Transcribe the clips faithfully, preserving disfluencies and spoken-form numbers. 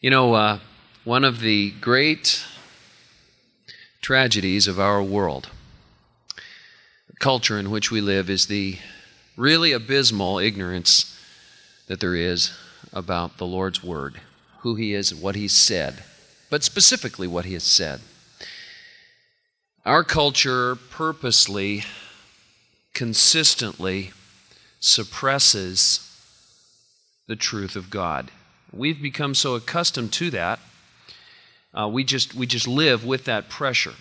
You know, uh, one of the great tragedies of our world, the culture in which we live, is the really abysmal ignorance that there is about the Lord's Word, who He is and what He's said, but specifically what He has said. Our culture purposely, consistently suppresses the truth of God. We've become so accustomed to that, uh, we just we just live with that pressure.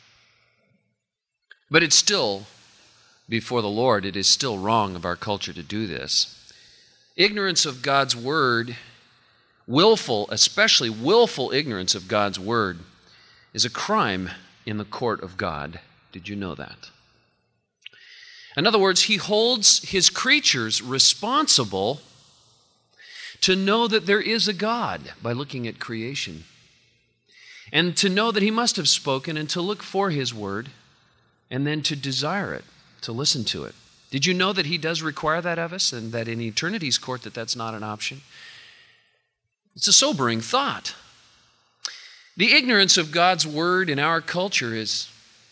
But it's still, before the Lord, it is still wrong of our culture to do this. Ignorance of God's Word, willful, especially willful ignorance of God's Word, is a crime in the court of God. Did you know that? In other words, He holds His creatures responsible to know that there is a God by looking at creation, and to know that He must have spoken, and to look for His Word, and then to desire it, to listen to it. Did you know that He does require that of us, and that in eternity's court that that's not an option? It's a sobering thought. The ignorance of God's Word in our culture is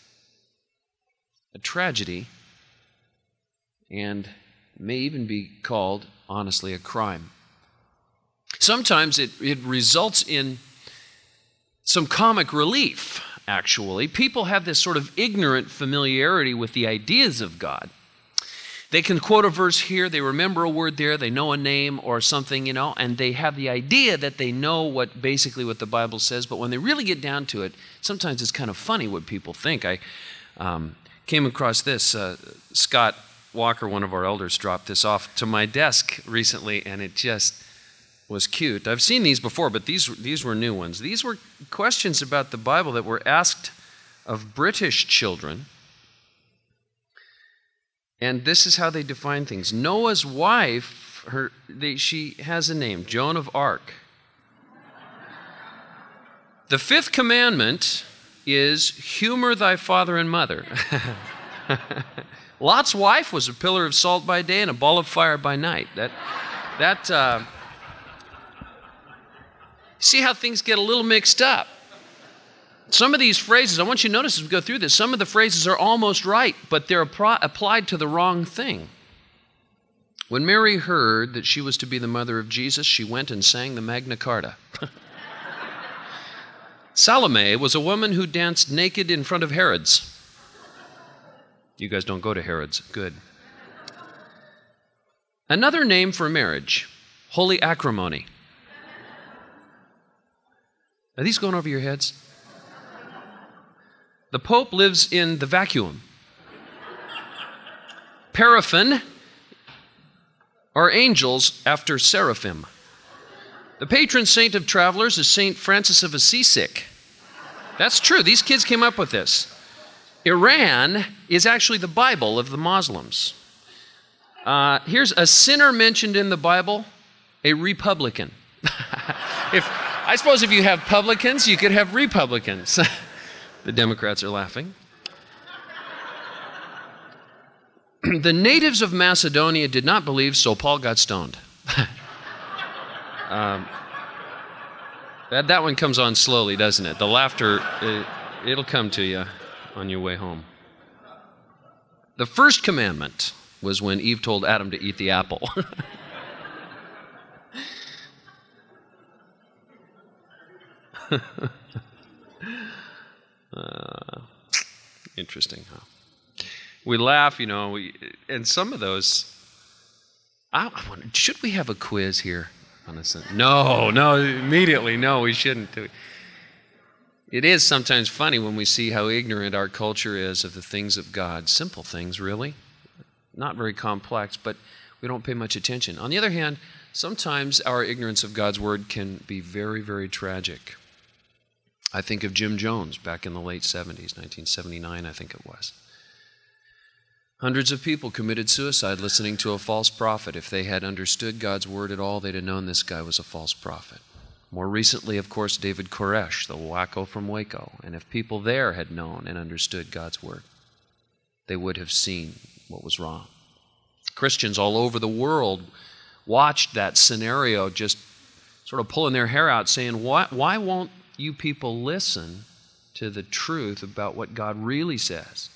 a tragedy, and may even be called, honestly, a crime. Sometimes it, it results in some comic relief, actually. People have this sort of ignorant familiarity with the ideas of God. They can quote a verse here, they remember a word there, they know a name or something, you know, and they have the idea that they know what basically what the Bible says, but when they really get down to it, sometimes it's kind of funny what people think. I um, came across this. Uh, Scott Walker, one of our elders, dropped this off to my desk recently, and it just was cute. I've seen these before, but these, these were new ones. These were questions about the Bible that were asked of British children. And this is how they define things. Noah's wife, her, they, she has a name, Joan of Arc. The fifth commandment is humor thy father and mother. Lot's wife was a pillar of salt by day and a ball of fire by night. That, that. Uh, see how things get a little mixed up. Some of these phrases, I want you to notice as we go through this, some of the phrases are almost right, but they're appro- applied to the wrong thing. When Mary heard that she was to be the mother of Jesus, she went and sang the Magna Carta. Salome was a woman who danced naked in front of Herod's. You guys don't go to Herod's. Good. Another name for marriage, holy acrimony. Are these going over your heads? The Pope lives in the vacuum. Paraffin are angels after seraphim. The patron saint of travelers is Saint Francis of Assisi. That's true. These kids came up with this. Iran is actually the Bible of the Muslims. Uh, here's a sinner mentioned in the Bible, a Republican. if I suppose if you have publicans, you could have Republicans. The Democrats are laughing. The natives of Macedonia did not believe, so Paul got stoned. um, that, that one comes on slowly, doesn't it? The laughter, it, it'll come to you on your way home. The first commandment was when Eve told Adam to eat the apple. uh, interesting, huh? We laugh, you know, we, and some of those, I, I wonder, should we have a quiz here? On this? No, no, immediately, no, we shouldn't do it. It is sometimes funny when we see how ignorant our culture is of the things of God. Simple things, really. Not very complex, but we don't pay much attention. On the other hand, sometimes our ignorance of God's Word can be very, very tragic. I think of Jim Jones back in the late seventies, nineteen seventy-nine, I think it was. Hundreds of people committed suicide listening to a false prophet. If they had understood God's Word at all, they'd have known this guy was a false prophet. More recently, of course, David Koresh, the wacko from Waco. And if people there had known and understood God's Word, they would have seen what was wrong. Christians all over the world watched that scenario just sort of pulling their hair out saying, why, why won't you people listen to the truth about what God really says?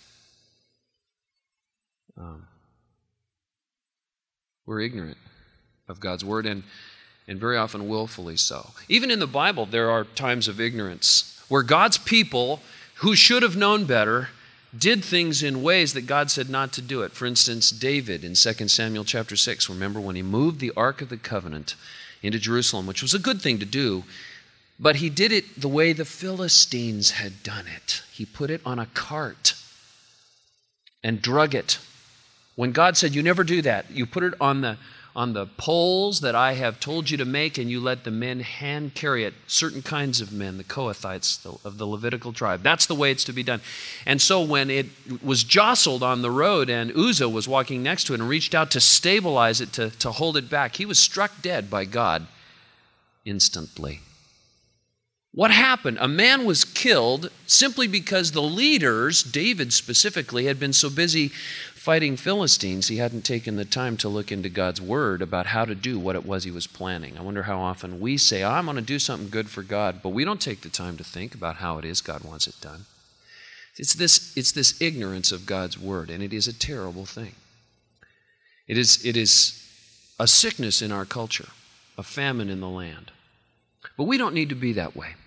Um, we're ignorant of God's word, and, and very often willfully so. Even in the Bible, there are times of ignorance where God's people, who should have known better, did things in ways that God said not to do it. For instance, David in Second Samuel chapter six, remember when he moved the Ark of the Covenant into Jerusalem, which was a good thing to do, but he did it the way the Philistines had done it. He put it on a cart and drug it. When God said, you never do that, you put it on the on the poles that I have told you to make, and you let the men hand carry it, certain kinds of men, the Kohathites of the Levitical tribe. That's the way it's to be done. And so when it was jostled on the road and Uzzah was walking next to it and reached out to stabilize it, to, to hold it back, he was struck dead by God instantly. What happened? A man was killed simply because the leaders, David specifically, had been so busy fighting Philistines, he hadn't taken the time to look into God's word about how to do what it was he was planning. I wonder how often we say, oh, I'm going to do something good for God, but we don't take the time to think about how it is God wants it done. It's this, it's this ignorance of God's word, and it is a terrible thing. It is, it is a sickness in our culture, a famine in the land. But we don't need to be that way.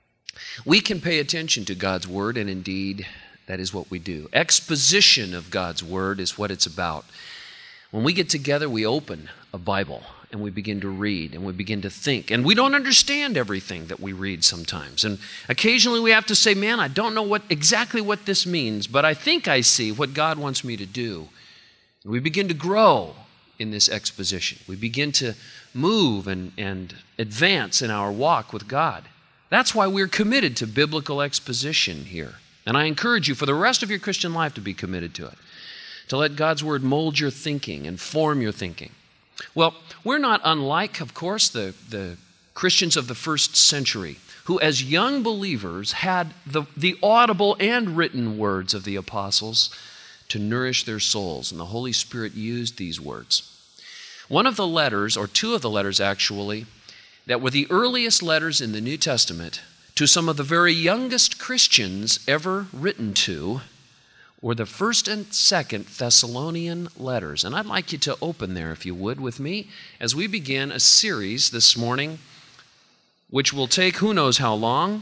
We can pay attention to God's word, and indeed, that is what we do. Exposition of God's word is what it's about. When we get together, we open a Bible and we begin to read and we begin to think. And we don't understand everything that we read sometimes. And occasionally we have to say, man, I don't know what exactly what this means, but I think I see what God wants me to do. And we begin to grow in this exposition. We begin to move and, and advance in our walk with God. That's why we're committed to biblical exposition here. And I encourage you for the rest of your Christian life to be committed to it, to let God's word mold your thinking and form your thinking. Well, we're not unlike, of course, the, the Christians of the first century, who as young believers had the, the audible and written words of the apostles to nourish their souls, and the Holy Spirit used these words. One of the letters, or two of the letters actually, that were the earliest letters in the New Testament to some of the very youngest Christians ever written to were the first and second Thessalonian letters. And I'd like you to open there, if you would, with me, as we begin a series this morning, which will take who knows how long.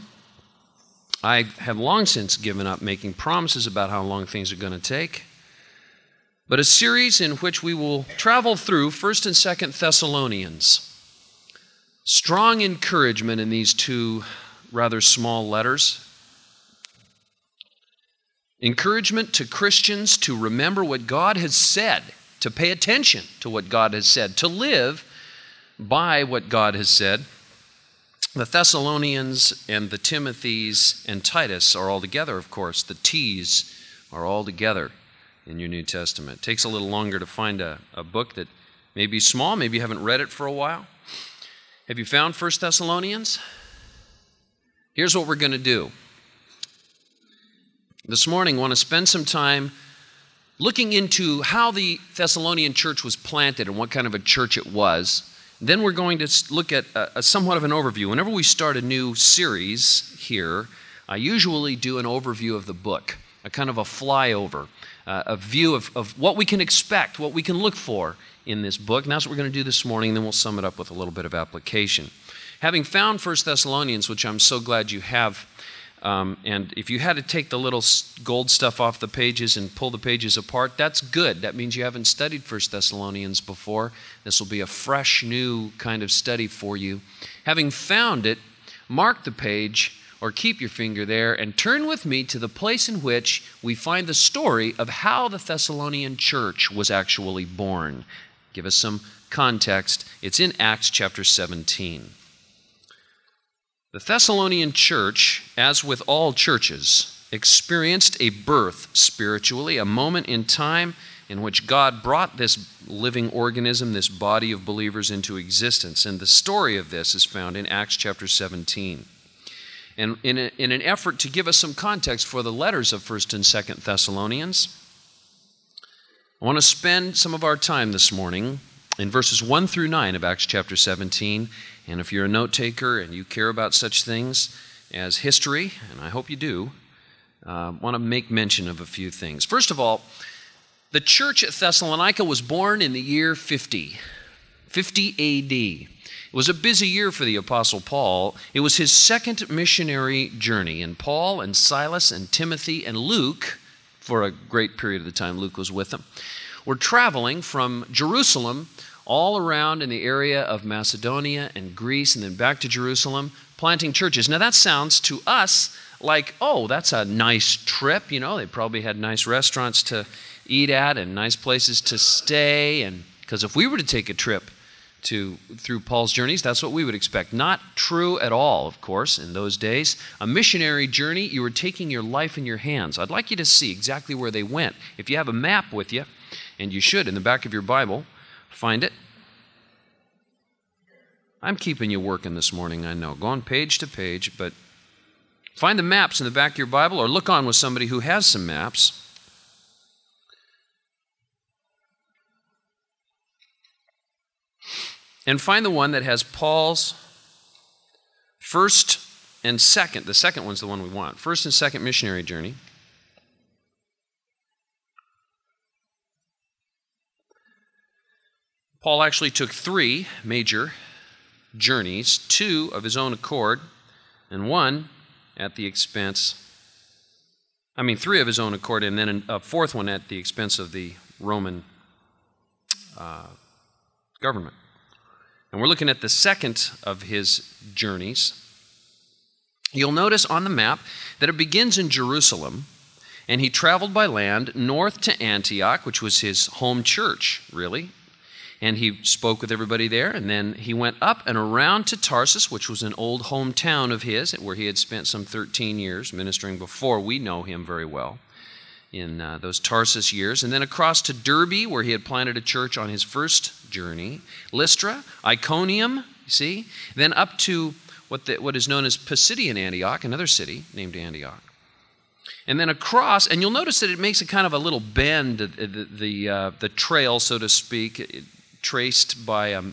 I have long since given up making promises about how long things are going to take. But a series in which we will travel through first and second Thessalonians. Strong encouragement in these two rather small letters. Encouragement to Christians to remember what God has said, to pay attention to what God has said, to live by what God has said. The Thessalonians and the Timothys and Titus are all together, of course. The T's are all together in your New Testament. It takes a little longer to find a, a book that may be small, maybe you haven't read it for a while. Have you found First Thessalonians? Here's what we're going to do. This morning, I want to spend some time looking into how the Thessalonian church was planted and what kind of a church it was. Then we're going to look at a, a somewhat of an overview. Whenever we start a new series here, I usually do an overview of the book, a kind of a flyover, uh, a view of, of what we can expect, what we can look for in this book. And that's what we're going to do this morning, and then we'll sum it up with a little bit of application. Having found First Thessalonians, which I'm so glad you have, um, and if you had to take the little gold stuff off the pages and pull the pages apart, that's good. That means you haven't studied First Thessalonians before. This will be a fresh, new kind of study for you. Having found it, mark the page or keep your finger there and turn with me to the place in which we find the story of how the Thessalonian church was actually born. Give us some context. It's in Acts chapter seventeen. The Thessalonian church, as with all churches, experienced a birth spiritually, a moment in time in which God brought this living organism, this body of believers into existence. And the story of this is found in Acts chapter seventeen. And in, a, in an effort to give us some context for the letters of First and Second Thessalonians, I want to spend some of our time this morning in verses one through nine of Acts chapter seventeen, And if you're a note taker and you care about such things as history, and I hope you do, I uh, want to make mention of a few things. First of all, the church at Thessalonica was born in the year fifty, fifty A D. It was a busy year for the Apostle Paul. It was his second missionary journey, and Paul and Silas and Timothy and Luke, for a great period of the time Luke was with them, were traveling from Jerusalem all around in the area of Macedonia and Greece and then back to Jerusalem, planting churches. Now that sounds to us like, oh, that's a nice trip. You know, they probably had nice restaurants to eat at and nice places to stay. And because if we were to take a trip to through Paul's journeys, that's what we would expect. Not true at all, of course, in those days. A missionary journey, you were taking your life in your hands. I'd like you to see exactly where they went. If you have a map with you, and you should in the back of your Bible, find it. I'm keeping you working this morning, I know. Go on page to page, but find the maps in the back of your Bible or look on with somebody who has some maps. And find the one that has Paul's first and second. The second one's the one we want. First and second missionary journey. Paul actually took three major journeys, two of his own accord, and one at the expense, I mean, three of his own accord, and then a fourth one at the expense of the Roman uh, government. And we're looking at the second of his journeys. You'll notice on the map that it begins in Jerusalem, and he traveled by land north to Antioch, which was his home church, really. And he spoke with everybody there, and then he went up and around to Tarsus, which was an old hometown of his, where he had spent some thirteen years ministering before we know him very well in uh, those Tarsus years, and then across to Derbe, where he had planted a church on his first journey, Lystra, Iconium, you see, then up to what, the, what is known as Pisidian Antioch, another city named Antioch. And then across, and you'll notice that it makes a kind of a little bend, the, the, uh, the trail, so to speak, it, traced by um,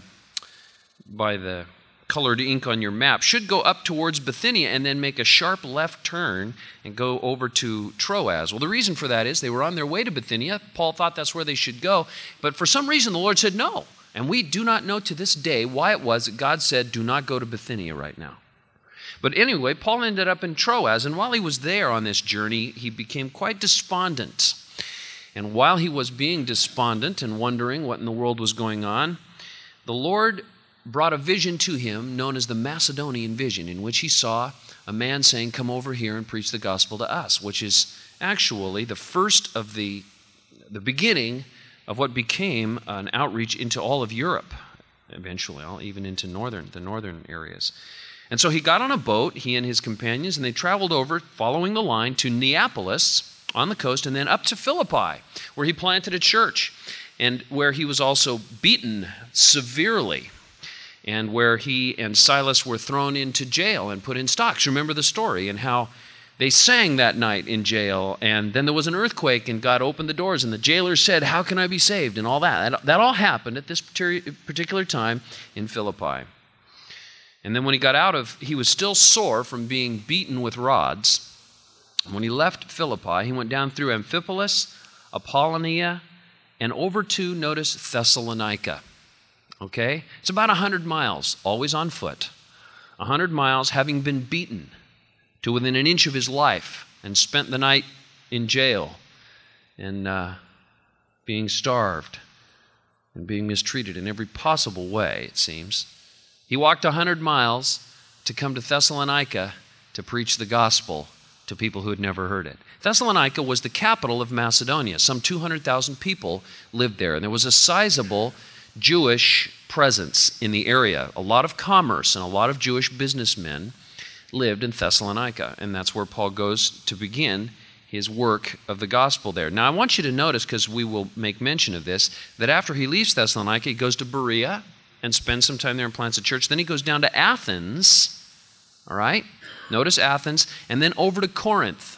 by the colored ink on your map, should go up towards Bithynia and then make a sharp left turn and go over to Troas. Well, the reason for that is they were on their way to Bithynia. Paul thought that's where they should go, but for some reason the Lord said no. And we do not know to this day why it was that God said, do not go to Bithynia right now. But anyway, Paul ended up in Troas, and while he was there on this journey, he became quite despondent. And while he was being despondent and wondering what in the world was going on, the Lord brought a vision to him known as the Macedonian vision, in which he saw a man saying, come over here and preach the gospel to us, which is actually the first of the, the beginning of what became an outreach into all of Europe, eventually, even into northern, the northern areas. And so he got on a boat, he and his companions, and they traveled over, following the line, to Neapolis, on the coast, and then up to Philippi, where he planted a church, and where he was also beaten severely, and where he and Silas were thrown into jail and put in stocks. Remember the story, and how they sang that night in jail, and then there was an earthquake, and God opened the doors, and the jailer said, how can I be saved, and all that. That, that all happened at this particular time in Philippi. And then when he got out of, he was still sore from being beaten with rods. When he left Philippi, he went down through Amphipolis, Apollonia, and over to, notice, Thessalonica. Okay? It's about one hundred miles, always on foot. one hundred miles, having been beaten to within an inch of his life and spent the night in jail and uh, being starved and being mistreated in every possible way, it seems. He walked one hundred miles to come to Thessalonica to preach the gospel to people who had never heard it. Thessalonica was the capital of Macedonia. Some two hundred thousand people lived there, and there was a sizable Jewish presence in the area. A lot of commerce and a lot of Jewish businessmen lived in Thessalonica, and that's where Paul goes to begin his work of the gospel there. Now, I want you to notice, because we will make mention of this, that after he leaves Thessalonica, he goes to Berea and spends some time there and plants a church. Then he goes down to Athens, all right? Notice Athens, and then over to Corinth.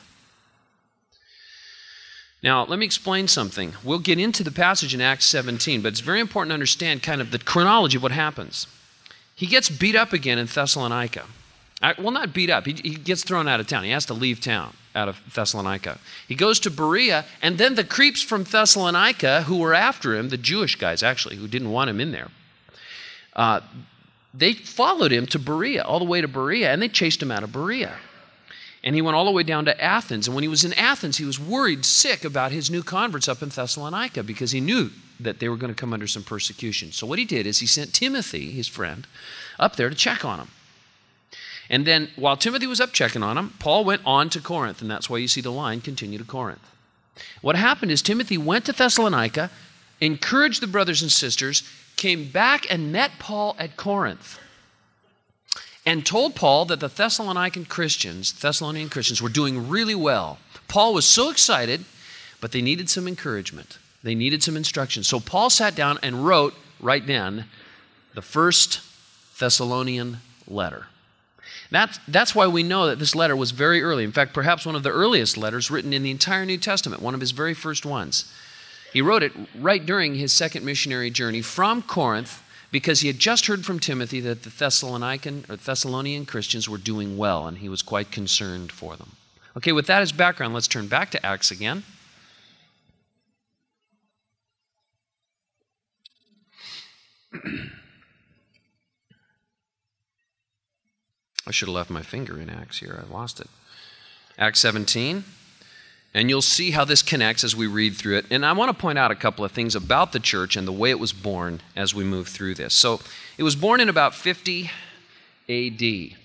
Now, let me explain something. We'll get into the passage in Acts seventeen, but it's very important to understand kind of the chronology of what happens. He gets beat up again in Thessalonica. Well, not beat up. He, he gets thrown out of town. He has to leave town out of Thessalonica. He goes to Berea, and then the creeps from Thessalonica who were after him, the Jewish guys actually, who didn't want him in there, uh, they followed him to Berea, all the way to Berea, and they chased him out of Berea. And he went all the way down to Athens. And when he was in Athens, he was worried sick about his new converts up in Thessalonica because he knew that they were going to come under some persecution. So what he did is he sent Timothy, his friend, up there to check on him. And then while Timothy was up checking on him, Paul went on to Corinth, and that's why you see the line, continue to Corinth. What happened is Timothy went to Thessalonica, encouraged the brothers and sisters, came back and met Paul at Corinth, and told Paul that the Thessalonican Christians, Thessalonian Christians were doing really well. Paul was so excited, but they needed some encouragement. They needed some instruction. So Paul sat down and wrote, right then, the first Thessalonian letter. That's, that's why we know that this letter was very early. In fact, perhaps one of the earliest letters written in the entire New Testament, one of his very first ones. He wrote it right during his second missionary journey from Corinth because he had just heard from Timothy that the Thessalonican or Thessalonian Christians were doing well, and he was quite concerned for them. Okay, with that as background, let's turn back to Acts again. I should have left my finger in Acts here. I lost it. Acts seventeen. And you'll see how this connects as we read through it. And I want to point out a couple of things about the church and the way it was born as we move through this. So it was born in about fifty A D.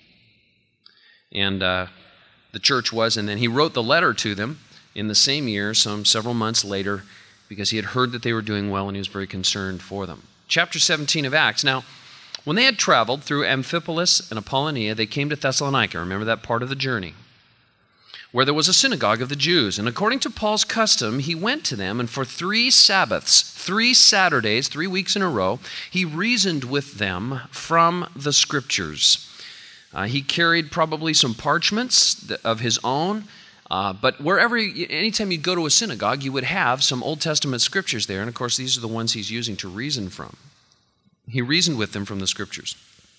And uh, the church was, and then he wrote the letter to them in the same year, some several months later, because he had heard that they were doing well and he was very concerned for them. Chapter seventeen of Acts. Now, when they had traveled through Amphipolis and Apollonia, they came to Thessalonica. Remember that part of the journey, where there was a synagogue of the Jews. And according to Paul's custom, he went to them, and for three Sabbaths, three Saturdays, three weeks in a row, he reasoned with them from the Scriptures. Uh, he carried probably some parchments of his own, uh, but wherever, anytime you'd go to a synagogue, you would have some Old Testament Scriptures there, and of course these are the ones he's using to reason from. He reasoned with them from the Scriptures,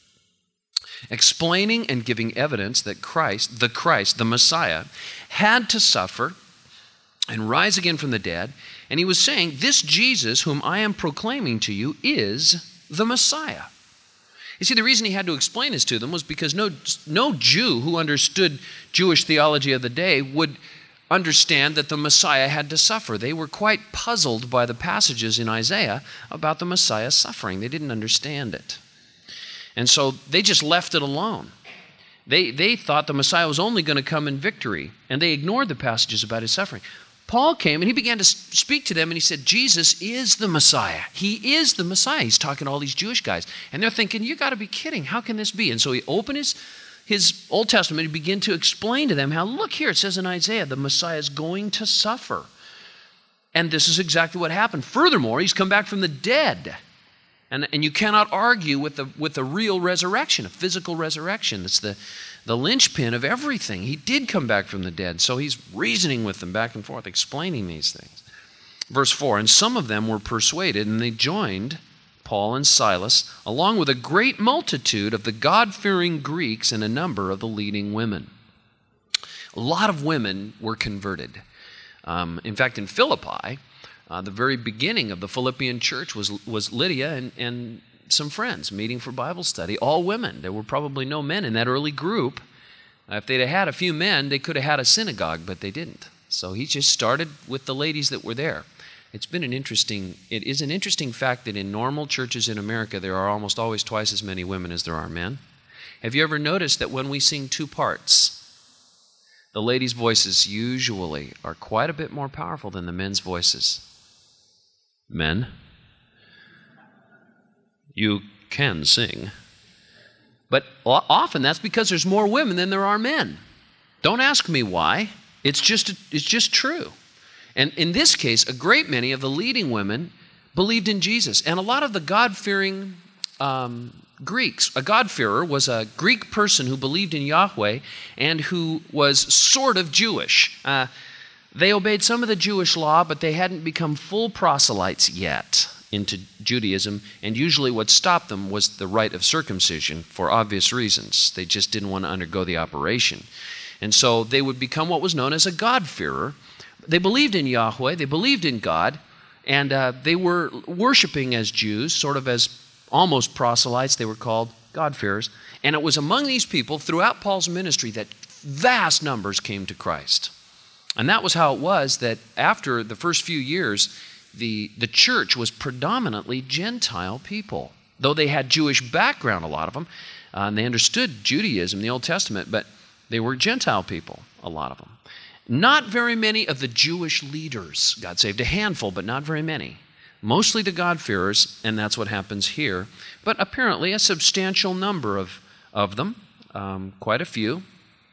explaining and giving evidence that Christ, the Christ, the Messiah, had to suffer and rise again from the dead. And he was saying, this Jesus whom I am proclaiming to you is the Messiah. You see, the reason he had to explain this to them was because no, no Jew who understood Jewish theology of the day would understand that the Messiah had to suffer. They were quite puzzled by the passages in Isaiah about the Messiah suffering. They didn't understand it. And so they just left it alone. They, they thought the Messiah was only going to come in victory, and they ignored the passages about his suffering. Paul came and he began to speak to them, and he said, Jesus is the Messiah. He is the Messiah. He's talking to all these Jewish guys. And they're thinking, you got to be kidding. How can this be? And so he opened his, his Old Testament and began to explain to them how, look here, it says in Isaiah, the Messiah is going to suffer. And this is exactly what happened. Furthermore, he's come back from the dead. And, and you cannot argue with the, with the real resurrection, a physical resurrection. It's the, the linchpin of everything. He did come back from the dead. So he's reasoning with them back and forth, explaining these things. Verse four, and some of them were persuaded, and they joined Paul and Silas, along with a great multitude of the God-fearing Greeks and a number of the leading women. A lot of women were converted. Um, in fact, in Philippi, Uh, the very beginning of the Philippian church was, was Lydia and, and some friends meeting for Bible study, all women. There were probably no men in that early group. Uh, if they'd have had a few men, they could have had a synagogue, but they didn't. So he just started with the ladies that were there. It's been an interesting, it is an interesting fact that in normal churches in America, there are almost always twice as many women as there are men. Have you ever noticed that when we sing two parts, the ladies' voices usually are quite a bit more powerful than the men's voices? Men, you can sing. But often that's because there's more women than there are men. Don't ask me why. It's just, it's just true. And in this case, a great many of the leading women believed in Jesus. And a lot of the God-fearing um, Greeks. A God-fearer was a Greek person who believed in Yahweh and who was sort of Jewish. Uh, They obeyed some of the Jewish law, but they hadn't become full proselytes yet. into Judaism, and usually what stopped them was the rite of circumcision for obvious reasons. They just didn't want to undergo the operation. And so they would become what was known as a God-fearer. They believed in Yahweh, they believed in God, and uh, they were worshiping as Jews, sort of as almost proselytes. They were called God-fearers. And it was among these people throughout Paul's ministry that vast numbers came to Christ. And that was how it was that after the first few years, the, the church was predominantly Gentile people. Though they had Jewish background, a lot of them, uh, and they understood Judaism, the Old Testament, but they were Gentile people, a lot of them. Not very many of the Jewish leaders got saved, a handful, but not very many. Mostly the God-fearers, and that's what happens here. But apparently a substantial number of, of them, um, quite a few.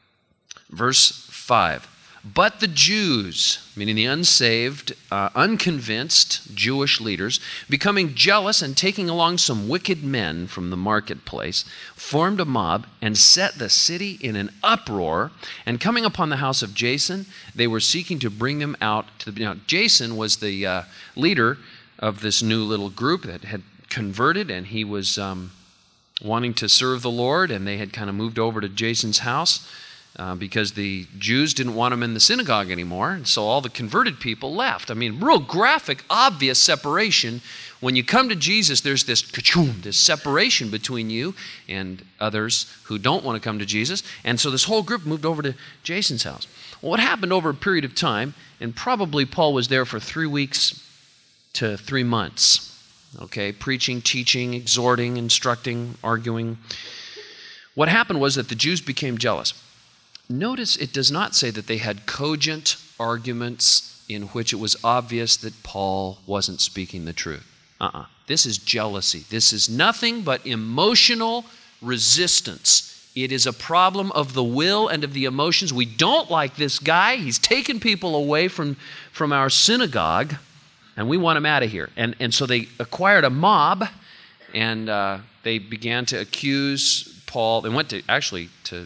Verse five. But the Jews, meaning the unsaved, uh, unconvinced Jewish leaders, becoming jealous and taking along some wicked men from the marketplace, formed a mob and set the city in an uproar. And coming upon the house of Jason, they were seeking to bring them out. To the, now, Jason was the uh, leader of this new little group that had converted, and he was um, wanting to serve the Lord, and they had kind of moved over to Jason's house. Uh, because the Jews didn't want him in the synagogue anymore, and so all the converted people left. I mean, real graphic, obvious separation. When you come to Jesus, there's this ka-choom, this separation between you and others who don't want to come to Jesus. And so this whole group moved over to Jason's house. Well, what happened over a period of time, and probably Paul was there for three weeks to three months, okay, preaching, teaching, exhorting, instructing, arguing. What happened was that the Jews became jealous. Notice it does not say that they had cogent arguments in which it was obvious that Paul wasn't speaking the truth. Uh-uh. This is jealousy. This is nothing but emotional resistance. It is a problem of the will and of the emotions. We don't like this guy. He's taken people away from, from our synagogue, and we want him out of here. And, and so they acquired a mob, and uh, they began to accuse Paul. They went to actually to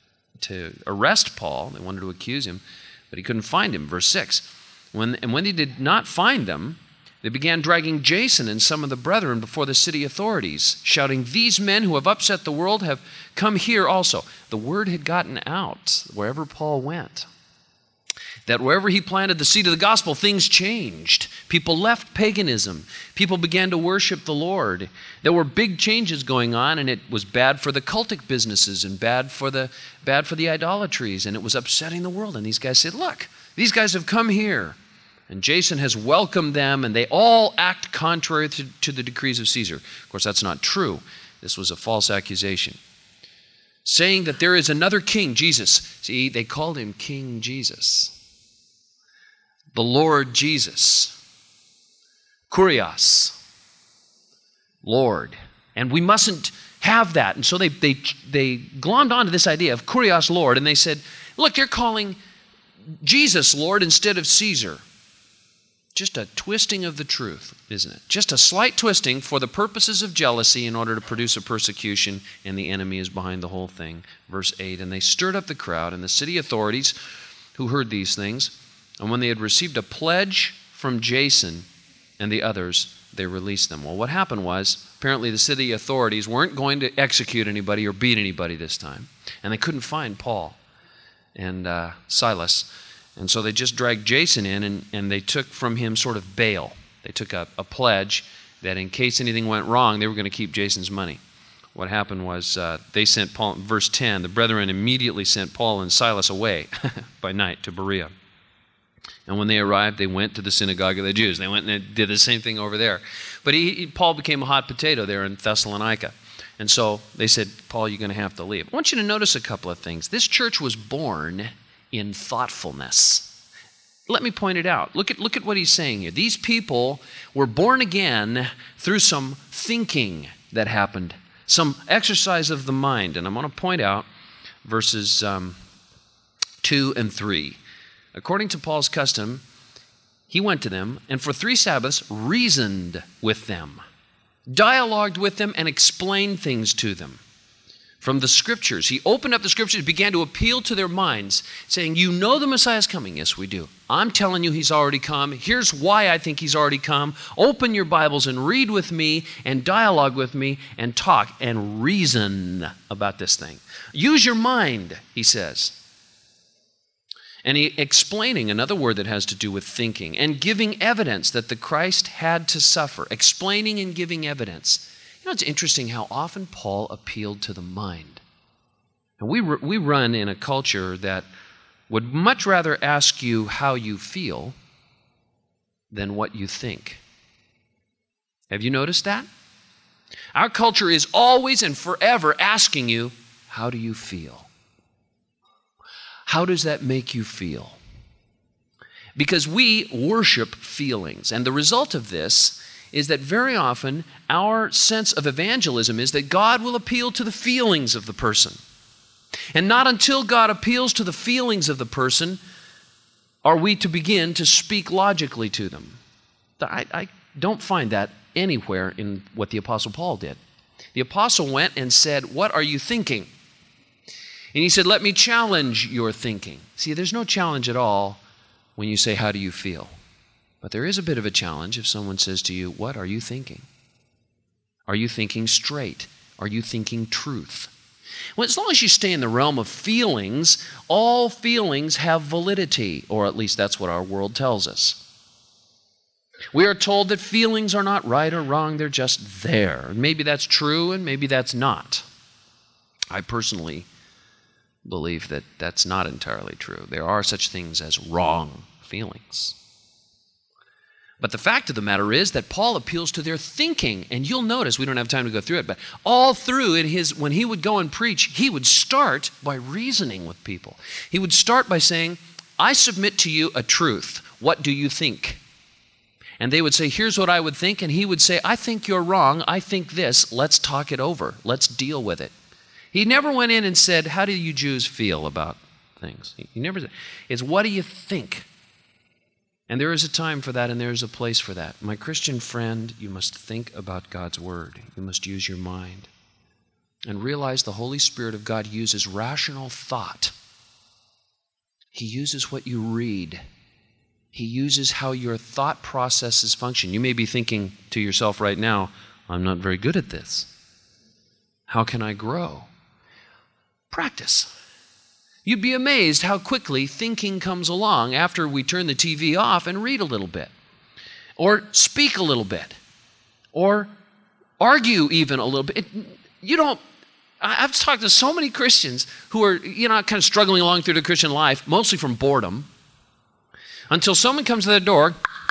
to arrest Paul. They wanted to accuse him, but he couldn't find him. Verse six. When, and when he did not find them, they began dragging Jason and some of the brethren before the city authorities, shouting, "These men who have upset the world have come here also." The word had gotten out wherever Paul went, that wherever he planted the seed of the gospel, things changed. People left paganism. People began to worship the Lord. There were big changes going on, and it was bad for the cultic businesses and bad for the bad for the idolatries, and it was upsetting the world. And these guys said, "Look, these guys have come here, and Jason has welcomed them, and they all act contrary to, to the decrees of Caesar." Of course, that's not true. This was a false accusation, saying that there is another king, Jesus. See, they called him King Jesus. The Lord Jesus, Kurios, Lord. And we mustn't have that. And so they, they, they glommed onto this idea of Kurios, Lord, and they said, look, they're calling Jesus Lord instead of Caesar. Just a twisting of the truth, isn't it? Just a slight twisting for the purposes of jealousy in order to produce a persecution, and the enemy is behind the whole thing. Verse eight, and they stirred up the crowd and the city authorities who heard these things. And when they had received a pledge from Jason and the others, they released them. Well, what happened was, apparently the city authorities weren't going to execute anybody or beat anybody this time. And they couldn't find Paul and uh, Silas. And so they just dragged Jason in, and, and they took from him sort of bail. They took a, a pledge that in case anything went wrong, they were going to keep Jason's money. What happened was uh, they sent Paul, verse ten, the brethren immediately sent Paul and Silas away by night to Berea. And when they arrived, they went to the synagogue of the Jews. They went and did the same thing over there. But he, he, Paul became a hot potato there in Thessalonica. And so they said, Paul, you're going to have to leave. I want you to notice a couple of things. This church was born in thoughtfulness. Let me point it out. Look at, look at what he's saying here. These people were born again through some thinking that happened, some exercise of the mind. And I'm going to point out verses um, two and three. According to Paul's custom, he went to them and for three Sabbaths reasoned with them, dialogued with them, and explained things to them. from the Scriptures. He opened up the Scriptures, began to appeal to their minds, saying, you know the Messiah is coming. Yes, we do. I'm telling you he's already come. Here's why I think he's already come. Open your Bibles and read with me and dialogue with me and talk and reason about this thing. Use your mind, he says. And he explaining another word that has to do with thinking and giving evidence that the Christ had to suffer. Explaining and giving evidence. You know, it's interesting how often Paul appealed to the mind. And we, we run in a culture that would much rather ask you how you feel than what you think. Have you noticed that? Our culture is always and forever asking you, how do you feel? How does that make you feel? Because we worship feelings, and the result of this is that very often our sense of evangelism is that God will appeal to the feelings of the person. And not until God appeals to the feelings of the person are we to begin to speak logically to them. I, I don't find that anywhere in what the Apostle Paul did. The Apostle went and said, what are you thinking? And he said, let me challenge your thinking. See, there's no challenge at all when you say, how do you feel? But there is a bit of a challenge if someone says to you, what are you thinking? Are you thinking straight? Are you thinking truth? Well, as long as you stay in the realm of feelings, all feelings have validity, or at least that's what our world tells us. We are told that feelings are not right or wrong, they're just there. Maybe that's true and maybe that's not. I personally believe that that's not entirely true. There are such things as wrong feelings. But the fact of the matter is that Paul appeals to their thinking, and you'll notice, we don't have time to go through it, but all through it, his, when he would go and preach, he would start by reasoning with people. He would start by saying, I submit to you a truth. What do you think? And they would say, here's what I would think, and he would say, I think you're wrong, I think this, let's talk it over, let's deal with it. He never went in and said, how do you Jews feel about things? He never said, it's what do you think? And there is a time for that, and there is a place for that. My Christian friend, you must think about God's Word. You must use your mind. And realize the Holy Spirit of God uses rational thought. He uses what you read. He uses how your thought processes function. You may be thinking to yourself right now, I'm not very good at this. How can I grow? Practice. You'd be amazed how quickly thinking comes along after we turn the T V off and read a little bit, or speak a little bit, or argue even a little bit. It, you don't, I've talked to so many Christians who are, you know, kind of struggling along through their Christian life, mostly from boredom, until someone comes to their door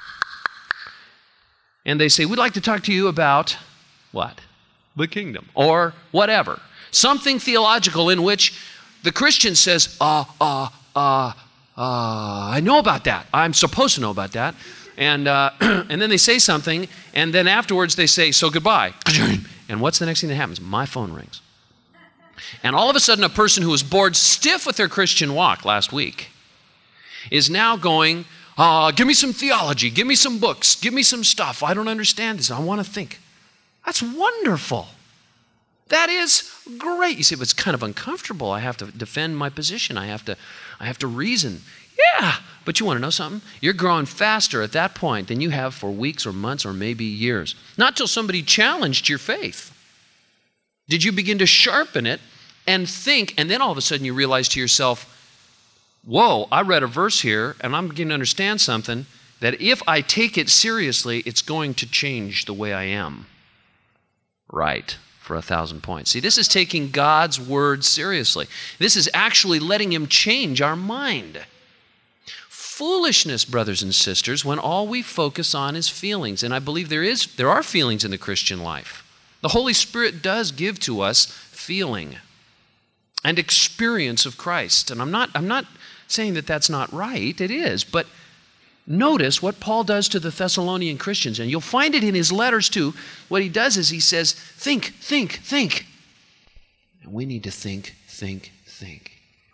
and they say, we'd like to talk to you about what? The kingdom, or whatever. Something theological in which the Christian says, uh, uh, uh, uh, I know about that. I'm supposed to know about that. And uh, and then they say something, and then afterwards they say, so goodbye. And what's the next thing that happens? My phone rings. And all of a sudden, a person who was bored stiff with their Christian walk last week is now going, uh, give me some theology, give me some books, give me some stuff. I don't understand this. I want to think. That's wonderful. That is great. You say, but it's kind of uncomfortable. I have to defend my position. I have to, I have to reason. Yeah, but you want to know something? You're growing faster at that point than you have for weeks or months or maybe years. Not till somebody challenged your faith. Did you begin to sharpen it and think, and then all of a sudden you realize to yourself, whoa, I read a verse here and I'm beginning to understand something that if I take it seriously, it's going to change the way I am. Right. For a thousand points. See, this is taking God's word seriously. This is actually letting him change our mind. Foolishness, brothers and sisters, when all we focus on is feelings. And I believe there is, there are feelings in the Christian life. The Holy Spirit does give to us feeling and experience of Christ. And I'm not, I'm not saying that that's not right. It is. But notice what Paul does to the Thessalonian Christians, and you'll find it in his letters too. What he does is he says, think, think, think. And we need to think, think, think.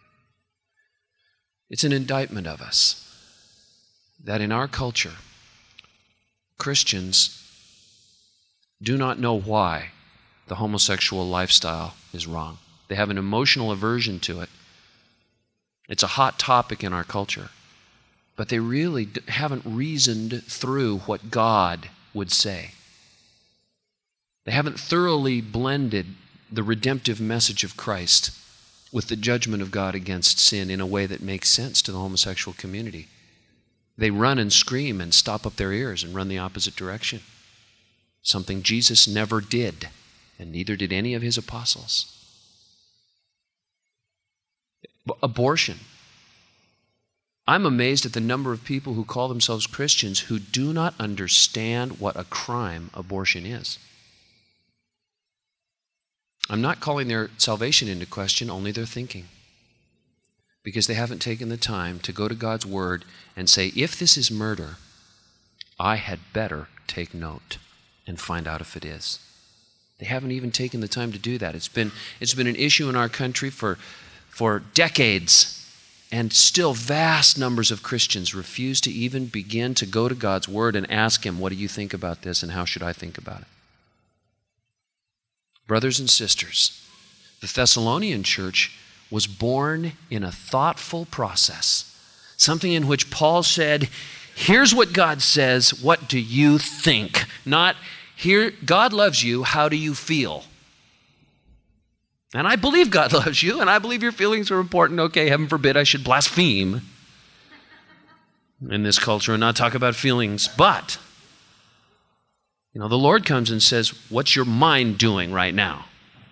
It's an indictment of us that in our culture, Christians do not know why the homosexual lifestyle is wrong. They have an emotional aversion to it. It's a hot topic in our culture. But they really haven't reasoned through what God would say. They haven't thoroughly blended the redemptive message of Christ with the judgment of God against sin in a way that makes sense to the homosexual community. They run and scream and stop up their ears and run the opposite direction. Something Jesus never did, and neither did any of his apostles. Abortion. I'm amazed at the number of people who call themselves Christians who do not understand what a crime abortion is. I'm not calling their salvation into question, only their thinking. Because they haven't taken the time to go to God's Word and say, if this is murder, I had better take note and find out if it is. They haven't even taken the time to do that. It's been, it's been an issue in our country for, for decades. And still vast numbers of Christians refuse to even begin to go to God's Word and ask Him, what do you think about this and how should I think about it? Brothers and sisters, the Thessalonian church was born in a thoughtful process, something in which Paul said, here's what God says, what do you think? Not, here, God loves you, how do you feel? And I believe God loves you, and I believe your feelings are important. Okay, heaven forbid I should blaspheme in this culture and not talk about feelings. But, you know, the Lord comes and says, what's your mind doing right now?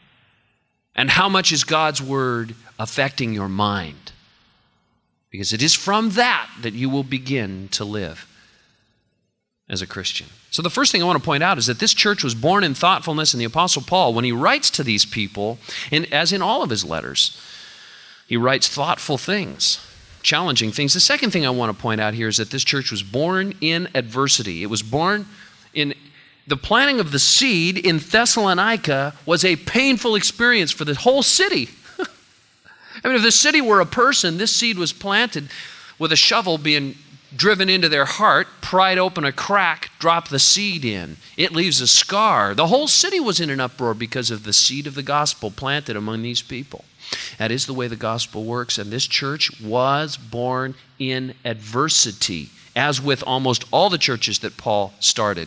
And how much is God's Word affecting your mind? Because it is from that that you will begin to live as a Christian. So the first thing I want to point out is that this church was born in thoughtfulness, and the Apostle Paul, when he writes to these people, and as in all of his letters, he writes thoughtful things, challenging things. The second thing I want to point out here is that this church was born in adversity. It was born in the planting of the seed in Thessalonica was a painful experience for the whole city. I mean, if the city were a person, this seed was planted with a shovel being driven into their heart, pried open a crack, drop the seed in. It leaves a scar. The whole city was in an uproar because of the seed of the gospel planted among these people. That is the way the gospel works, and this church was born in adversity, as with almost all the churches that Paul started,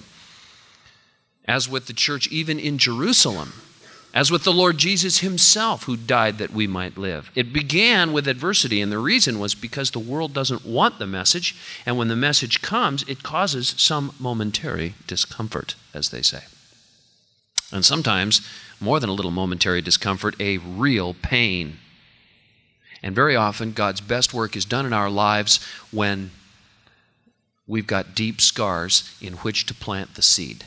as with the church even in Jerusalem, as with the Lord Jesus himself, who died that we might live. It began with adversity, and the reason was because the world doesn't want the message, and when the message comes, it causes some momentary discomfort, as they say. And sometimes, more than a little momentary discomfort, a real pain. And very often, God's best work is done in our lives when we've got deep scars in which to plant the seed.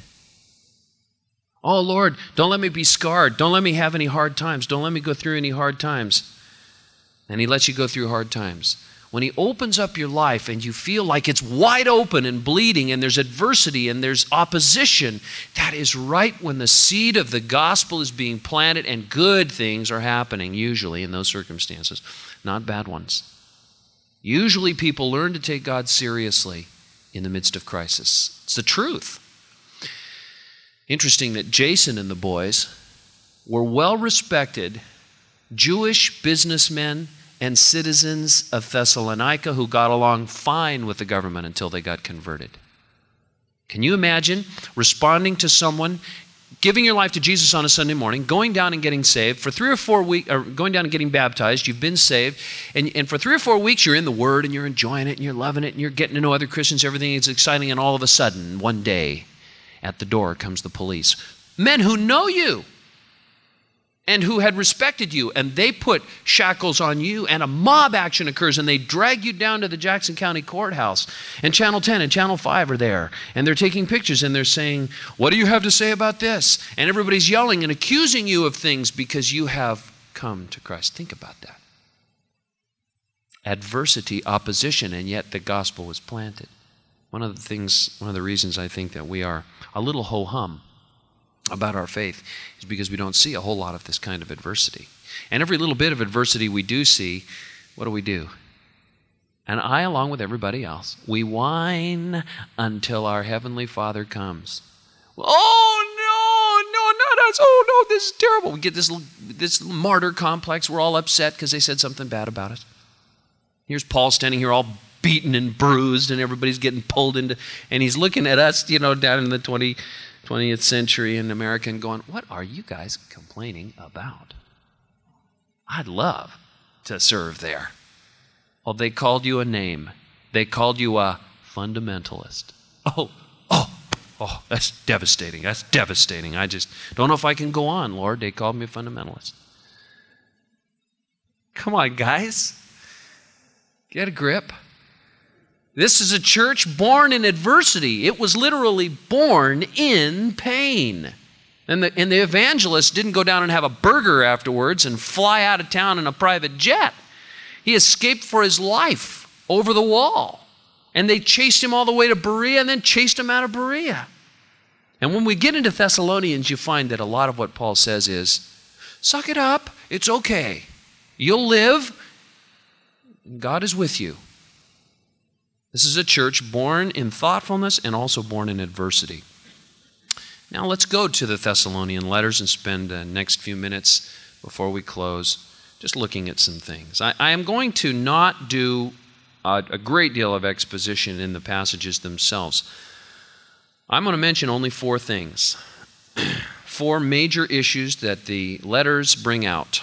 Oh, Lord, don't let me be scarred. Don't let me have any hard times. Don't let me go through any hard times. And He lets you go through hard times. When He opens up your life and you feel like it's wide open and bleeding and there's adversity and there's opposition, that is right when the seed of the gospel is being planted and good things are happening, usually in those circumstances, not bad ones. Usually people learn to take God seriously in the midst of crisis. It's the truth. Interesting that Jason and the boys were well-respected Jewish businessmen and citizens of Thessalonica who got along fine with the government until they got converted. Can you imagine responding to someone, giving your life to Jesus on a Sunday morning, going down and getting saved for three or four weeks, or going down and getting baptized, you've been saved, and, and for three or four weeks you're in the Word and you're enjoying it and you're loving it and you're getting to know other Christians, everything is exciting, and all of a sudden, one day, at the door comes the police. Men who know you and who had respected you, and they put shackles on you, and a mob action occurs, and they drag you down to the Jackson County Courthouse, and Channel ten and Channel five are there, and they're taking pictures, and they're saying, what do you have to say about this? And everybody's yelling and accusing you of things because you have come to Christ. Think about that. Adversity, opposition, and yet the gospel was planted. One of the things, one of the reasons I think that we are a little ho-hum about our faith is because we don't see a whole lot of this kind of adversity. And every little bit of adversity we do see, what do we do? And I, along with everybody else, we whine until our Heavenly Father comes. Oh, no, no, not us. Oh, no, this is terrible. We get this, this martyr complex. We're all upset because they said something bad about us. Here's Paul standing here all beaten and bruised, and everybody's getting pulled into, and he's looking at us, you know, down in the twentieth century in America and going, what are you guys complaining about? I'd love to serve there. Well, they called you a name. They called you a fundamentalist. Oh, oh, oh, that's devastating. That's devastating. I just don't know if I can go on, Lord. They called me a fundamentalist. Come on, guys. Get a grip. This is a church born in adversity. It was literally born in pain. And the, and the evangelist didn't go down and have a burger afterwards and fly out of town in a private jet. He escaped for his life over the wall. And they chased him all the way to Berea and then chased him out of Berea. And when we get into Thessalonians, you find that a lot of what Paul says is, suck it up, it's okay. You'll live, God is with you. This is a church born in thoughtfulness and also born in adversity. Now let's go to the Thessalonian letters and spend the next few minutes before we close just looking at some things. I, I am going to not do a, a great deal of exposition in the passages themselves. I'm going to mention only four things, four major issues that the letters bring out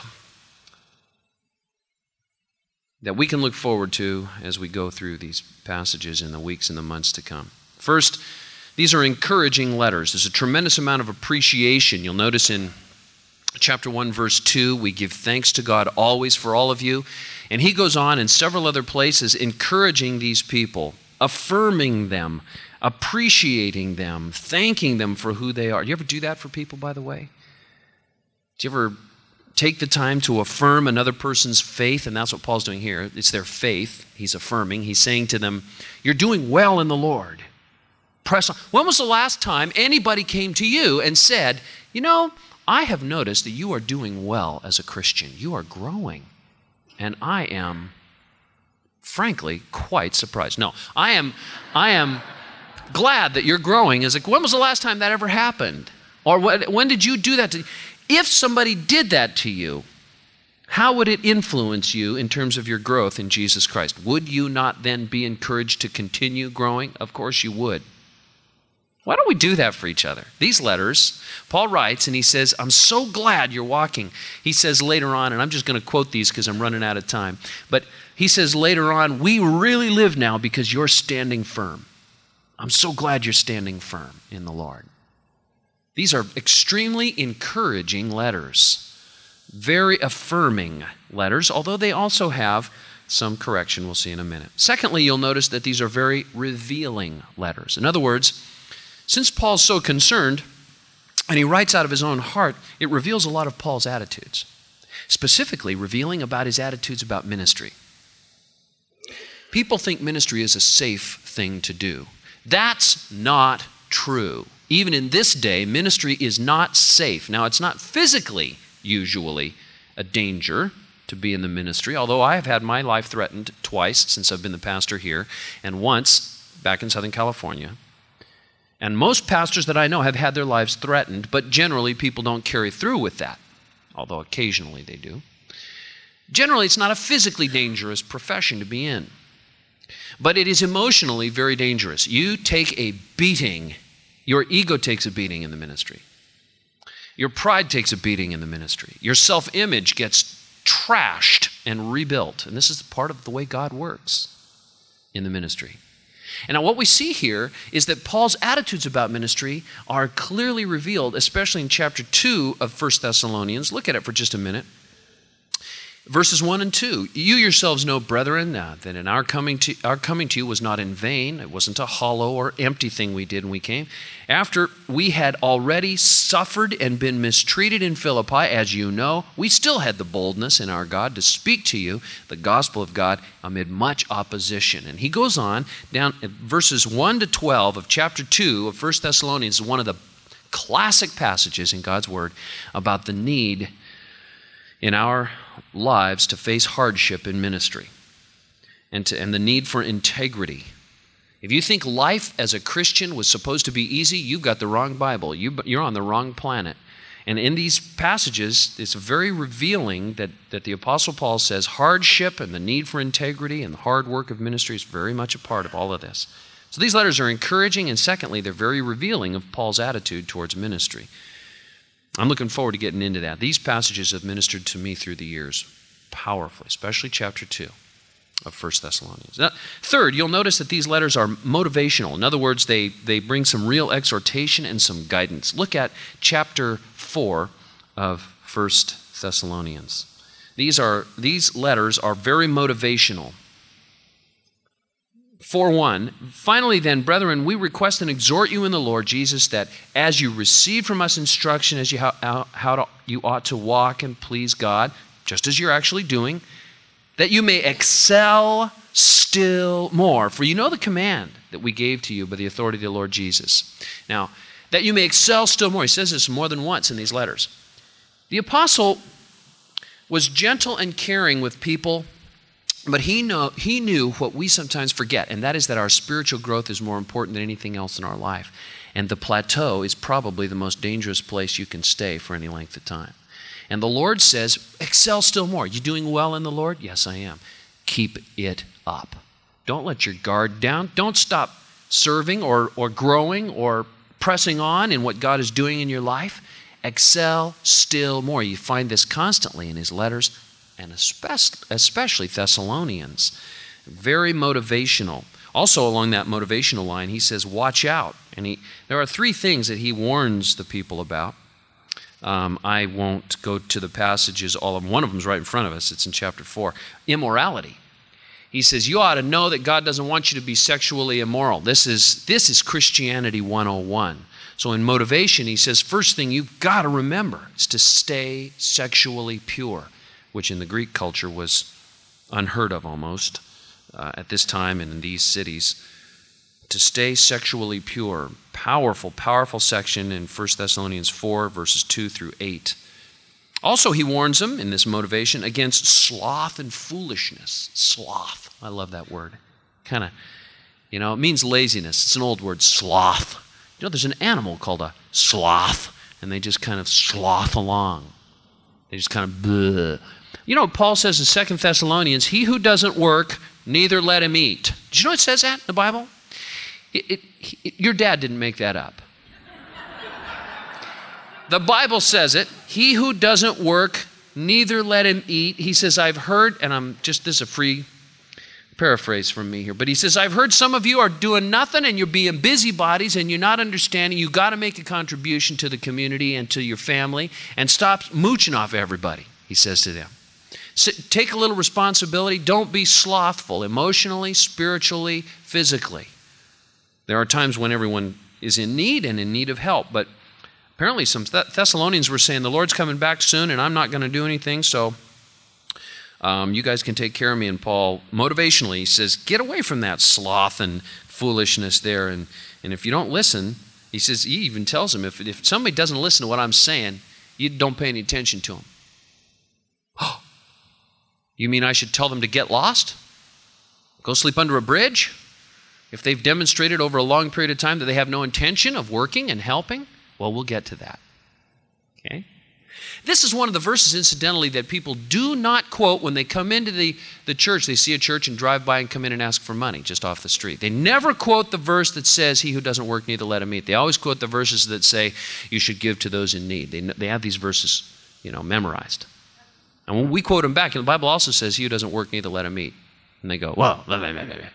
that we can look forward to as we go through these passages in the weeks and the months to come. First, these are encouraging letters. There's a tremendous amount of appreciation. You'll notice in chapter one, verse two, we give thanks to God always for all of you. And he goes on in several other places encouraging these people, affirming them, appreciating them, thanking them for who they are. Do you ever do that for people, by the way? Do you ever take the time to affirm another person's faith? And that's what Paul's doing here. It's their faith. He's affirming. He's saying to them, you're doing well in the Lord. Press on. When was the last time anybody came to you and said, you know, I have noticed that you are doing well as a Christian. You are growing. And I am, frankly, quite surprised. No, I am, I am glad that you're growing. As a, when was the last time that ever happened? Or when, when did you do that to If somebody did that to you, how would it influence you in terms of your growth in Jesus Christ? Would you not then be encouraged to continue growing? Of course you would. Why don't we do that for each other? These letters, Paul writes and he says, I'm so glad you're walking. He says later on, and I'm just going to quote these because I'm running out of time, but he says later on, we really live now because you're standing firm. I'm so glad you're standing firm in the Lord. These are extremely encouraging letters, very affirming letters, although they also have some correction we'll see in a minute. Secondly, you'll notice that these are very revealing letters. In other words, since Paul's so concerned, and he writes out of his own heart, it reveals a lot of Paul's attitudes, specifically revealing about his attitudes about ministry. People think ministry is a safe thing to do. That's not true. Even in this day, ministry is not safe. Now, it's not physically, usually, a danger to be in the ministry, although I have had my life threatened twice since I've been the pastor here, and once back in Southern California. And most pastors that I know have had their lives threatened, but generally people don't carry through with that, although occasionally they do. Generally, it's not a physically dangerous profession to be in, but it is emotionally very dangerous. You take a beating. Your ego takes a beating in the ministry. Your pride takes a beating in the ministry. Your self-image gets trashed and rebuilt. And this is part of the way God works in the ministry. And now what we see here is that Paul's attitudes about ministry are clearly revealed, especially in chapter two of First Thessalonians. Look at it for just a minute. Verses one and two, you yourselves know, brethren, uh, that in our coming to our coming to you was not in vain. It wasn't a hollow or empty thing we did when we came. After we had already suffered and been mistreated in Philippi, as you know, we still had the boldness in our God to speak to you the gospel of God amid much opposition. And he goes on down at verses one to twelve of chapter two of First Thessalonians, one of the classic passages in God's Word about the need in our lives to face hardship in ministry and, to, and the need for integrity. If you think life as a Christian was supposed to be easy, you've got the wrong Bible. You, you're on the wrong planet. And in these passages, it's very revealing that, that the Apostle Paul says hardship and the need for integrity and the hard work of ministry is very much a part of all of this. So these letters are encouraging, and secondly, they're very revealing of Paul's attitude towards ministry. I'm looking forward to getting into that. These passages have ministered to me through the years powerfully, especially chapter two of First Thessalonians. Now, third, you'll notice that these letters are motivational. In other words, they, they bring some real exhortation and some guidance. Look at chapter four of First Thessalonians. These are these letters are very motivational. four one, finally then, brethren, we request and exhort you in the Lord Jesus that as you receive from us instruction as you how, how to, you ought to walk and please God, just as you're actually doing, that you may excel still more. For you know the command that we gave to you by the authority of the Lord Jesus. Now, that you may excel still more. He says this more than once in these letters. The apostle was gentle and caring with people, but he, know, he knew what we sometimes forget, and that is that our spiritual growth is more important than anything else in our life. And the plateau is probably the most dangerous place you can stay for any length of time. And the Lord says, excel still more. You doing well in the Lord? Yes, I am. Keep it up. Don't let your guard down. Don't stop serving or, or growing or pressing on in what God is doing in your life. Excel still more. You find this constantly in his letters, and especially Thessalonians. Very motivational. Also along that motivational line, he says, watch out. And he, there are three things that he warns the people about. Um, I won't go to the passages, all of them. One of them is right in front of us. It's in chapter four. Immorality. He says, you ought to know that God doesn't want you to be sexually immoral. This is, this is Christianity one oh one. So in motivation, he says, first thing you've got to remember is to stay sexually pure, which in the Greek culture was unheard of almost uh, at this time and in these cities. To stay sexually pure. Powerful, powerful section in First Thessalonians four, verses two through eight. Also, he warns them in this motivation against sloth and foolishness. Sloth. I love that word. Kind of, you know, it means laziness. It's an old word, sloth. You know, there's an animal called a sloth, and they just kind of sloth along. They just kind of bleh. You know, Paul says in Second Thessalonians, he who doesn't work, neither let him eat. Did you know it says that in the Bible? It, it, it, your dad didn't make that up. The Bible says it. He who doesn't work, neither let him eat. He says, I've heard, and I'm just, this is a free paraphrase from me here, but he says, I've heard some of you are doing nothing and you're being busybodies and you're not understanding. You've got to make a contribution to the community and to your family and stop mooching off everybody, he says to them. So take a little responsibility. Don't be slothful emotionally, spiritually, physically. There are times when everyone is in need and in need of help, but apparently some Thessalonians were saying, the Lord's coming back soon and I'm not going to do anything, so um, you guys can take care of me. And Paul, motivationally, he says, get away from that sloth and foolishness there. And, and if you don't listen, he says, he even tells them, if, if somebody doesn't listen to what I'm saying, you don't pay any attention to them. Oh, you mean I should tell them to get lost? Go sleep under a bridge? If they've demonstrated over a long period of time that they have no intention of working and helping, well, we'll get to that. Okay? This is one of the verses, incidentally, that people do not quote when they come into the, the church. They see a church and drive by and come in and ask for money just off the street. They never quote the verse that says, he who doesn't work, neither let him eat. They always quote the verses that say, you should give to those in need. They, they have these verses, you know, memorized. And when we quote them back, and the Bible also says, he who doesn't work, neither let him eat. And they go, well, blah, blah, blah, blah.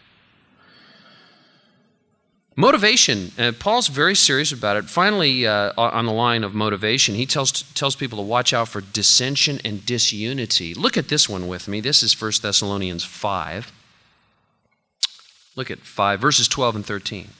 Motivation, uh, Paul's very serious about it. Finally, uh, on the line of motivation, he tells, tells people to watch out for dissension and disunity. Look at this one with me. This is First Thessalonians five. Look at five, verses twelve and thirteen.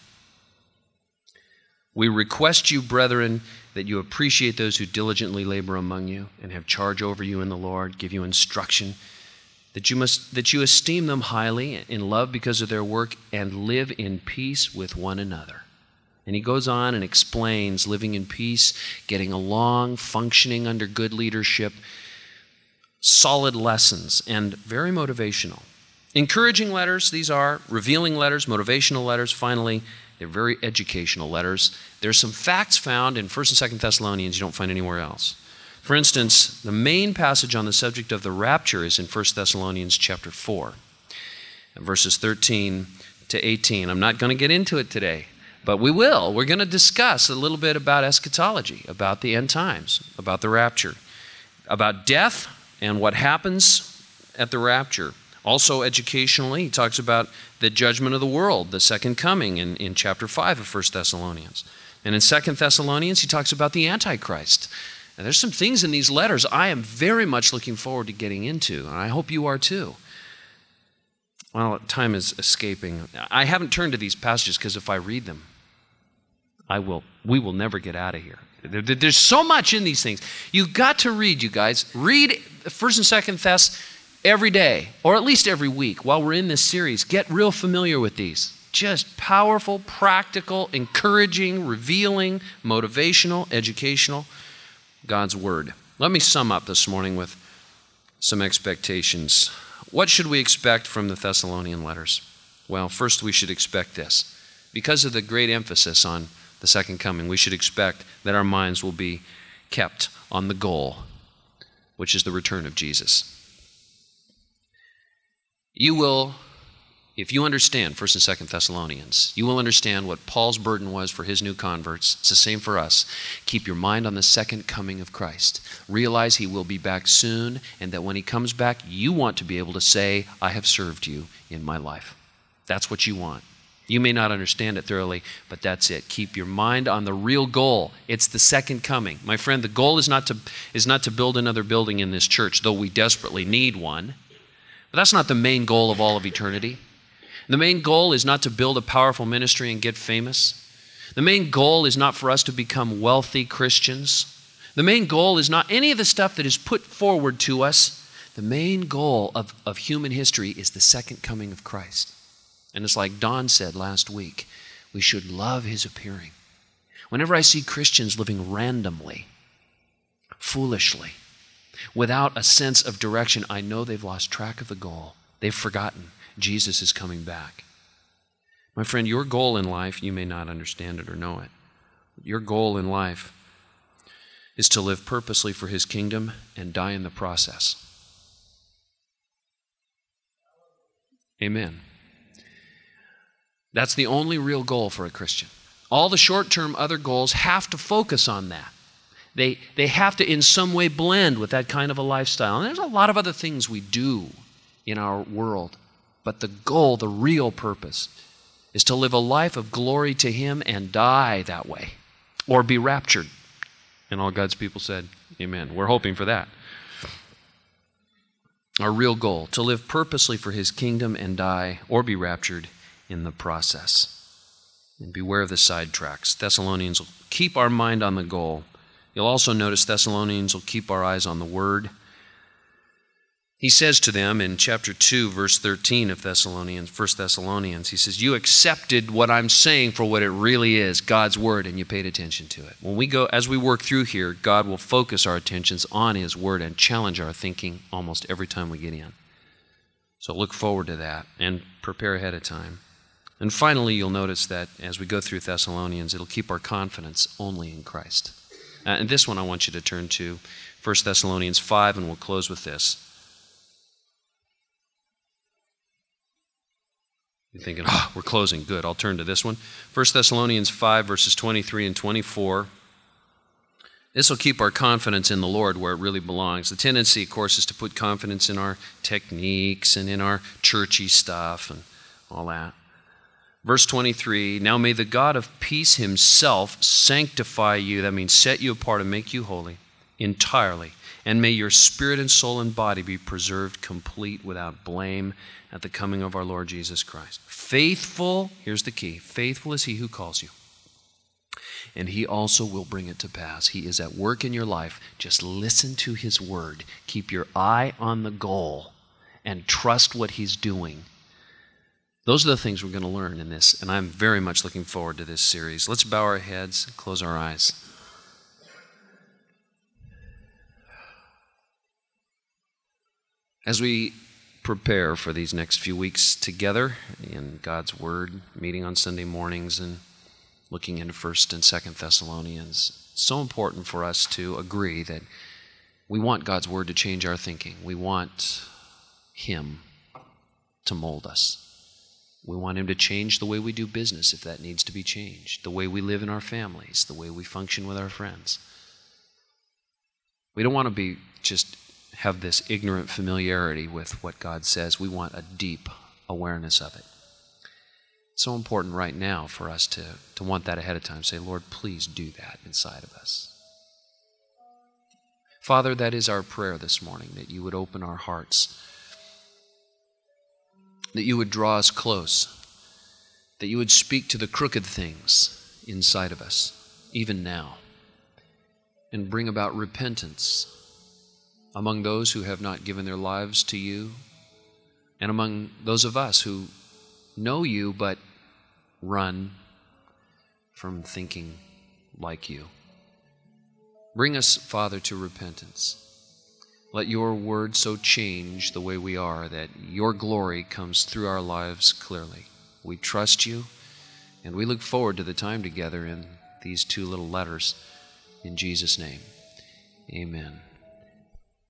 We request you, brethren, that you appreciate those who diligently labor among you and have charge over you in the Lord, give you instruction, that you must that you esteem them highly in love because of their work and live in peace with one another. And he goes on and explains living in peace, getting along, functioning under good leadership, solid lessons, and very motivational. Encouraging letters, these are revealing letters, motivational letters, finally, They're very educational letters. There's some facts found in First and Second Thessalonians you don't find anywhere else. For instance, the main passage on the subject of the rapture is in First Thessalonians chapter four, verses thirteen to eighteen. I'm not going to get into it today, but we will. We're going to discuss a little bit about eschatology, about the end times, about the rapture, about death and what happens at the rapture. Also educationally, he talks about the judgment of the world, the second coming in, in chapter five of First Thessalonians. And in Second Thessalonians, he talks about the Antichrist. And there's some things in these letters I am very much looking forward to getting into, and I hope you are too. Well, time is escaping. I haven't turned to these passages because if I read them, I will. we will never get out of here. There, there's so much in these things. You've got to read, you guys. Read First and Second Thess every day, or at least every week while we're in this series. Get real familiar with these. Just powerful, practical, encouraging, revealing, motivational, educational, God's Word. Let me sum up this morning with some expectations. What should we expect from the Thessalonian letters? Well, first we should expect this. Because of the great emphasis on the second coming, we should expect that our minds will be kept on the goal, which is the return of Jesus. You will, if you understand First and Second Thessalonians, you will understand what Paul's burden was for his new converts. It's the same for us. Keep your mind on the second coming of Christ. Realize he will be back soon, and that when he comes back, you want to be able to say, I have served you in my life. That's what you want. You may not understand it thoroughly, but that's it. Keep your mind on the real goal. It's the second coming. My friend, the goal is not to, is not to build another building in this church, though we desperately need one. But that's not the main goal of all of eternity. The main goal is not to build a powerful ministry and get famous. The main goal is not for us to become wealthy Christians. The main goal is not any of the stuff that is put forward to us. The main goal of, of human history is the second coming of Christ. And it's like Don said last week, we should love his appearing. Whenever I see Christians living randomly, foolishly, without a sense of direction, I know they've lost track of the goal. They've forgotten Jesus is coming back. My friend, your goal in life, you may not understand it or know it, but your goal in life is to live purposely for his kingdom and die in the process. Amen. That's the only real goal for a Christian. All the short-term other goals have to focus on that. They, they have to in some way blend with that kind of a lifestyle. And there's a lot of other things we do in our world. But the goal, the real purpose, is to live a life of glory to him and die that way. Or be raptured. And all God's people said, amen. We're hoping for that. Our real goal, to live purposely for his kingdom and die, or be raptured in the process. And beware of the sidetracks. Thessalonians will keep our mind on the goal. You'll also notice Thessalonians will keep our eyes on the Word. He says to them in chapter two, verse thirteen of Thessalonians, First Thessalonians, he says, you accepted what I'm saying for what it really is, God's Word, and you paid attention to it. When we go, as we work through here, God will focus our attentions on his Word and challenge our thinking almost every time we get in. So look forward to that and prepare ahead of time. And finally, you'll notice that as we go through Thessalonians, it'll keep our confidence only in Christ. Uh, and this one I want you to turn to, First Thessalonians five, and we'll close with this. You're thinking, oh, we're closing. Good, I'll turn to this one. First Thessalonians five, verses twenty-three and twenty-four. This will keep our confidence in the Lord where it really belongs. The tendency, of course, is to put confidence in our techniques and in our churchy stuff and all that. Verse twenty-three, now may the God of peace himself sanctify you, that means set you apart and make you holy, entirely, and may your spirit and soul and body be preserved complete without blame at the coming of our Lord Jesus Christ. Faithful, here's the key, faithful is he who calls you, and he also will bring it to pass. He is at work in your life. Just listen to his word. Keep your eye on the goal and trust what he's doing. Those are the things we're going to learn in this, and I'm very much looking forward to this series. Let's bow our heads, close our eyes. As we prepare for these next few weeks together in God's Word, meeting on Sunday mornings and looking into First and Second Thessalonians. It's so important for us to agree that we want God's Word to change our thinking. We want Him to mold us. We want Him to change the way we do business, if that needs to be changed, the way we live in our families, the way we function with our friends. We don't want to be just have this ignorant familiarity with what God says. We want a deep awareness of it. It's so important right now for us to, to want that ahead of time. Say, Lord, please do that inside of us. Father, that is our prayer this morning, that you would open our hearts, that you would draw us close, that you would speak to the crooked things inside of us, even now, and bring about repentance among those who have not given their lives to you, and among those of us who know you but run from thinking like you. Bring us, Father, to repentance. Let your word so change the way we are that your glory comes through our lives clearly. We trust you, and we look forward to the time together in these two little letters. In Jesus' name, amen.